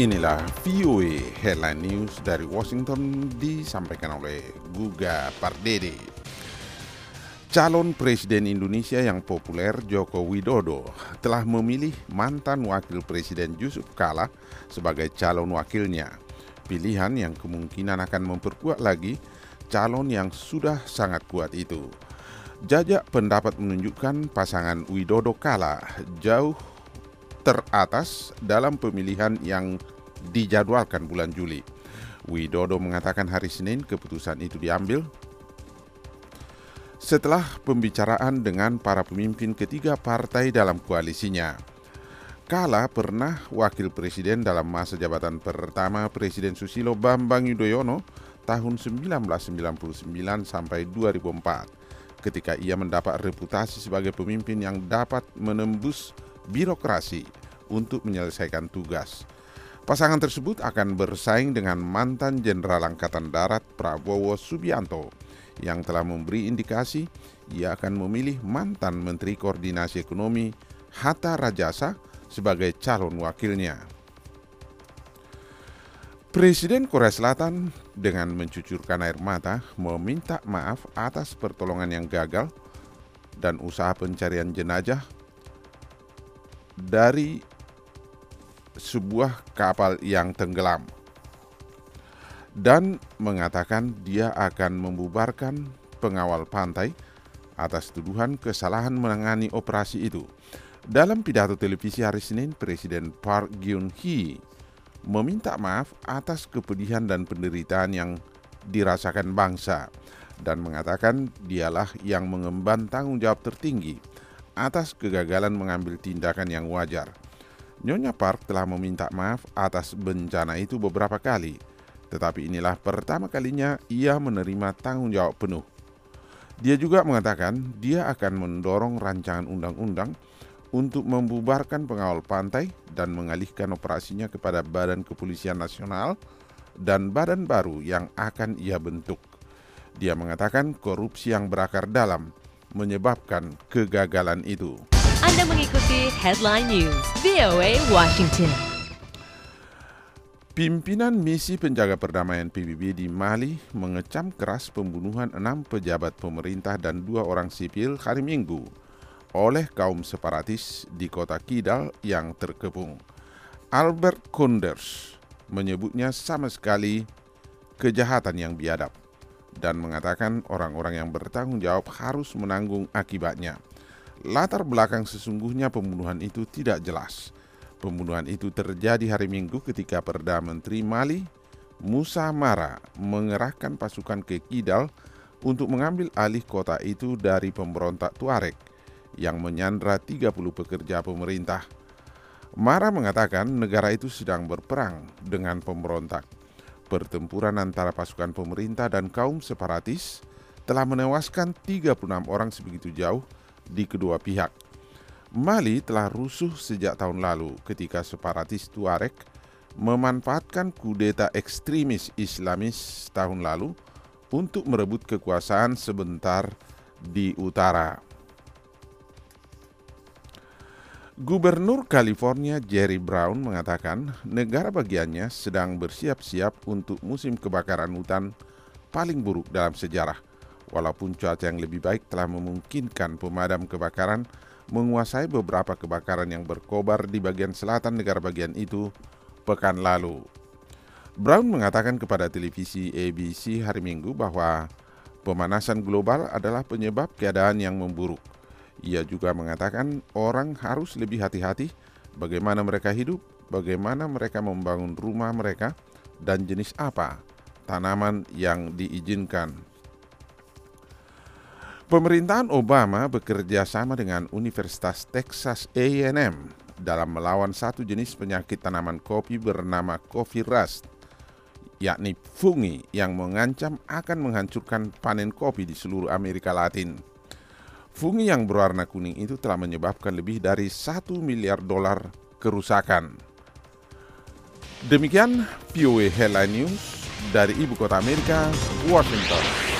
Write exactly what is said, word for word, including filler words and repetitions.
Inilah V O A Headline News dari Washington disampaikan oleh Guga Pardede. Calon Presiden Indonesia yang populer Joko Widodo telah memilih mantan Wakil Presiden Yusuf Kala sebagai calon wakilnya. Pilihan yang kemungkinan akan memperkuat lagi calon yang sudah sangat kuat itu. Jajak pendapat menunjukkan pasangan Widodo Kala jauh teratas dalam pemilihan yang dijadwalkan bulan Juli. Widodo mengatakan hari Senin keputusan itu diambil setelah pembicaraan dengan para pemimpin ketiga partai dalam koalisinya. Kala pernah wakil presiden dalam masa jabatan pertama Presiden Susilo Bambang Yudhoyono tahun seribu sembilan ratus sembilan puluh sembilan sampai dua ribu empat, ketika ia mendapat reputasi sebagai pemimpin yang dapat menembus birokrasi untuk menyelesaikan tugas. Pasangan tersebut akan bersaing dengan mantan Jenderal Angkatan Darat Prabowo Subianto yang telah memberi indikasi ia akan memilih mantan Menteri Koordinasi Ekonomi Hatta Rajasa sebagai calon wakilnya. Presiden Korea Selatan dengan mencucurkan air mata meminta maaf atas pertolongan yang gagal dan usaha pencarian jenazah dari sebuah kapal yang tenggelam, dan mengatakan dia akan membubarkan pengawal pantai atas tuduhan kesalahan menangani operasi itu. Dalam pidato televisi hari Senin, Presiden Park Geun-hye meminta maaf atas kepedihan dan penderitaan yang dirasakan bangsa dan mengatakan dialah yang mengemban tanggung jawab tertinggi atas kegagalan mengambil tindakan yang wajar. Nyonya Park telah meminta maaf atas bencana itu beberapa kali, tetapi inilah pertama kalinya ia menerima tanggung jawab penuh. Dia juga mengatakan dia akan mendorong rancangan undang-undang untuk membubarkan pengawal pantai dan mengalihkan operasinya kepada Badan Kepolisian Nasional dan badan baru yang akan ia bentuk. Dia mengatakan korupsi yang berakar dalam menyebabkan kegagalan itu. Anda mengikuti Headline News V O A Washington. Pimpinan misi penjaga perdamaian P B B di Mali mengecam keras pembunuhan enam pejabat pemerintah dan dua orang sipil hari Minggu oleh kaum separatis di kota Kidal yang terkepung. Albert Koenders menyebutnya sama sekali kejahatan yang biadab dan mengatakan orang-orang yang bertanggung jawab harus menanggung akibatnya. Latar belakang sesungguhnya pembunuhan itu tidak jelas. Pembunuhan itu terjadi hari Minggu ketika Perdana Menteri Mali, Moussa Mara, mengerahkan pasukan ke Kidal untuk mengambil alih kota itu dari pemberontak Tuareg yang menyandra tiga puluh pekerja pemerintah. Mara mengatakan negara itu sedang berperang dengan pemberontak. Pertempuran antara pasukan pemerintah dan kaum separatis telah menewaskan tiga puluh enam orang sebegitu jauh di kedua pihak. Mali telah rusuh sejak tahun lalu ketika separatis Tuareg memanfaatkan kudeta ekstremis Islamis tahun lalu untuk merebut kekuasaan sebentar di utara. Gubernur California Jerry Brown mengatakan negara bagiannya sedang bersiap-siap untuk musim kebakaran hutan paling buruk dalam sejarah. Walaupun cuaca yang lebih baik telah memungkinkan pemadam kebakaran menguasai beberapa kebakaran yang berkobar di bagian selatan negara bagian itu pekan lalu. Brown mengatakan kepada televisi A B C hari Minggu bahwa pemanasan global adalah penyebab keadaan yang memburuk. Ia juga mengatakan orang harus lebih hati-hati bagaimana mereka hidup, bagaimana mereka membangun rumah mereka, dan jenis apa tanaman yang diizinkan. Pemerintahan Obama bekerja sama dengan Universitas Texas A and M dalam melawan satu jenis penyakit tanaman kopi bernama coffee rust, yakni fungi yang mengancam akan menghancurkan panen kopi di seluruh Amerika Latin. Fungi yang berwarna kuning itu telah menyebabkan lebih dari satu miliar dolar kerusakan. Demikian V O A Headline News dari Ibu Kota Amerika, Washington.